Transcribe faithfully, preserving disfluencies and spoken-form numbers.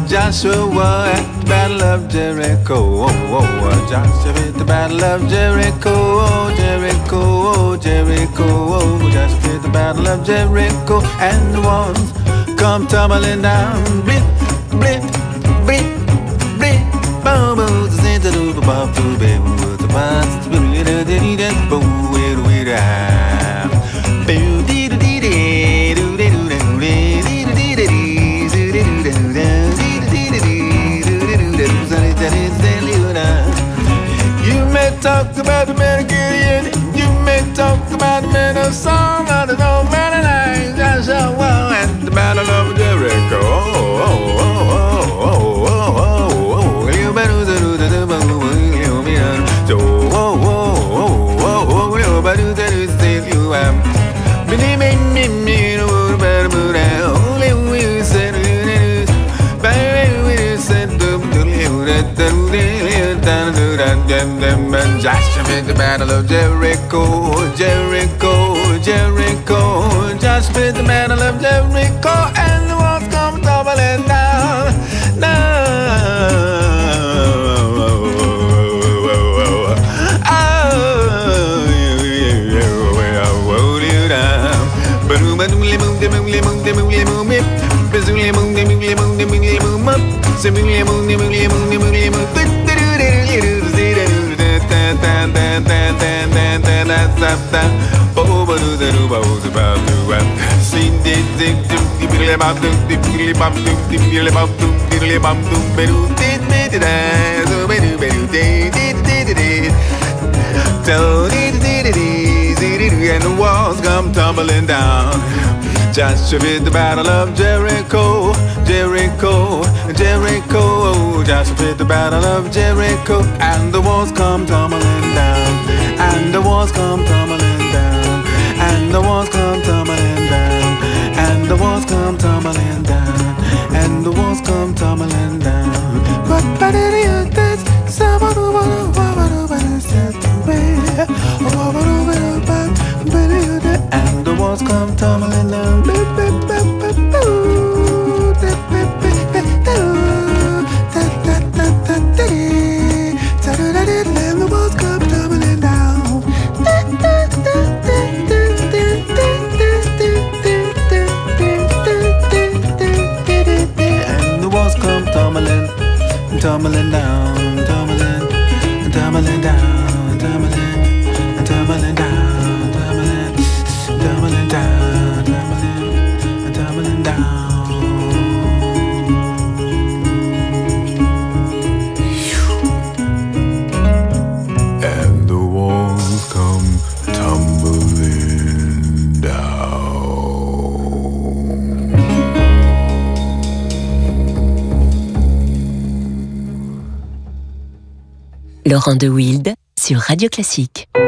Joshua at the Battle of Jericho. Oh, oh, oh, Joshua at the Battle of Jericho. Oh, Jericho, oh, Jericho. Oh, Joshua at the Battle of Jericho. And the walls come tumbling down. Blip, blip, blip, blip. Boom, boom, the center of the bomb to be with the past. Boom, boom, boom, you may talk about the man Gideon, you may talk about the man of song, I don't know, man, and I just a wow at the Battle of Jericho. Oh, oh, oh, oh, oh, oh, oh, you better do the you me so oh, oh, oh, oh, oh, you better do the you am. Me me me me no better but only we said it. Baby, we said the you that the Joshua at the Battle of Jericho, Jericho, Jericho. Joshua at the Battle of Jericho, and the walls come tumbling down, down. And the walls come tumbling down. Joshua at the Battle of Jericho, Jericho, Jericho. Joshua at the Battle of Jericho, and the walls come tumbling down, and the walls come tumbling down, and the walls come tumbling down, and the walls come tumbling down, and the walls come tumbling down. And the walls come tumbling down. And the walls come tumbling down. And the walls come tumbling, tumbling down, tumbling, tumbling down, tumbling, tumbling down. Tumbling down, tumbling, tumbling down. And the walls come tumbling down. Laurent de Wild sur Radio Classique.